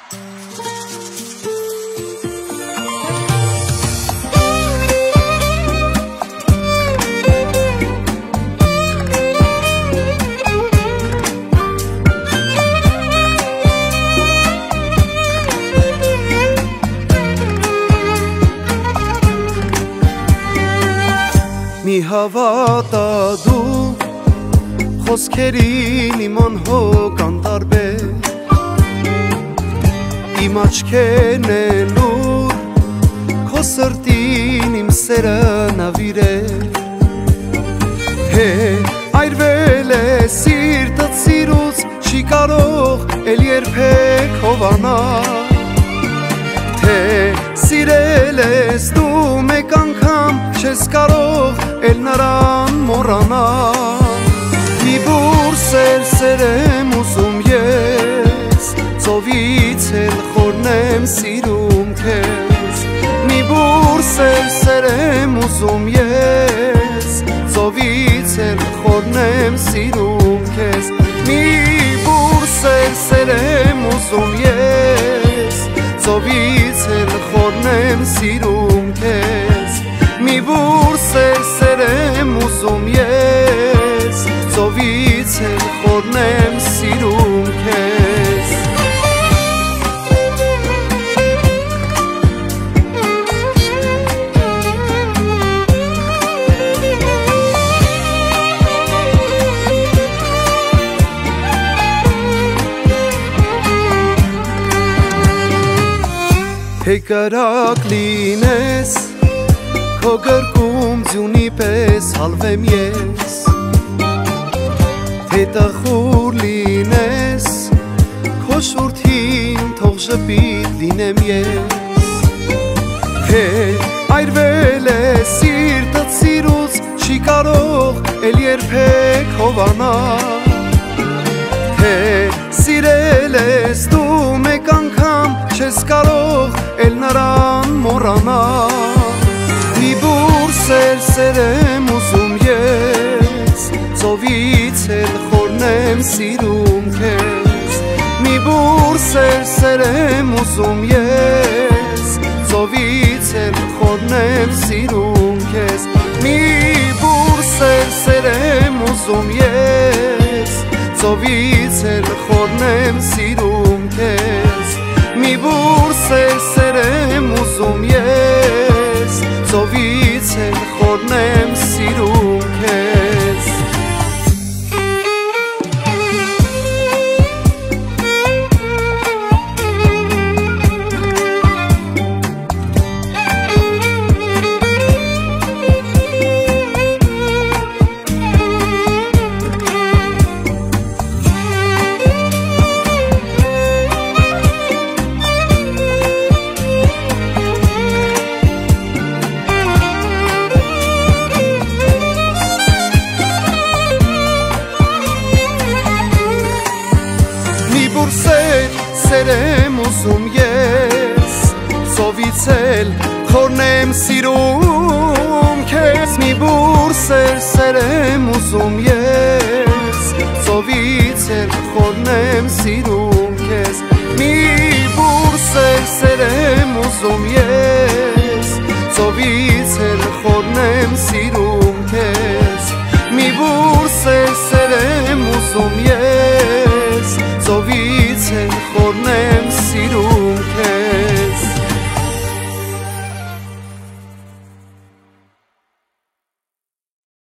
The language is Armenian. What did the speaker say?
Մի հավատա դու խոսքերին իմ անհոգ անտարբեր Իմ աչքերն են լուր քո սրտին իմ սերը նավիրել Թե այրվել է սիրտդ սիրուց չի կարող էլ երբեք հովանալ Թե սիրել ես դու մեկ անգամ չես կարող էլ նրան մոռանալ Մի բուրս էլ սեր եմ ուզում ես ծովից էլ խորն եմ սիրում քեզ Մի բուրս էլ սեր եմ ուզում ես ծովից էլ խորն եմ սիրում քեզ Մի բուրս էլ սեր եմ ուզում ես ծովից էլ խորն եմ սիրում քեզ Մի բուրս էլ սեր եմ ուզում ես ծովից էլ խորն եմ սիրում քեզ Թե կարակ լինես, քո գրկում ձյունի պես հալվեմ ես Թե տխուր լինես, քո շուրթին թող ժպիտ լինեմ ես Թե այրվել է սիրտդ սիրուց չի կարող էլ երբեք հովանալ Թե սիրել ես դու մեկ անգամ չես կարող էլ նրան մոռանալ Մի բուրս էլ սեր եմ ուզում ես ծովից էլ խորն եմ սիրում քեզ Մի բուրս էլ սեր եմ ուզում ես ծովից էլ խորն եմ սիրում քեզ Մի բուրս էլ սեր եմ ուզում ես ծովից էլ խորն եմ սիրում քեզ Մի բուրս էլ սեր եմ ուզում ես ծովից էլ խորն եմ սիրում քեզ Սեր եմ ուզում ես ծովից էլ խորն եմ սիրում քեզ Մի բուրս էլ սեր եմ ուզում ես ծովից էլ խորն եմ սիրում քեզ Մի բուրս էլ սեր եմ ուզում ես ծովից էլ խորն եմ սիրում քեզ Մի բուրս էլ սեր եմ ուզում ես ծովից էլ խորն եմ սիրում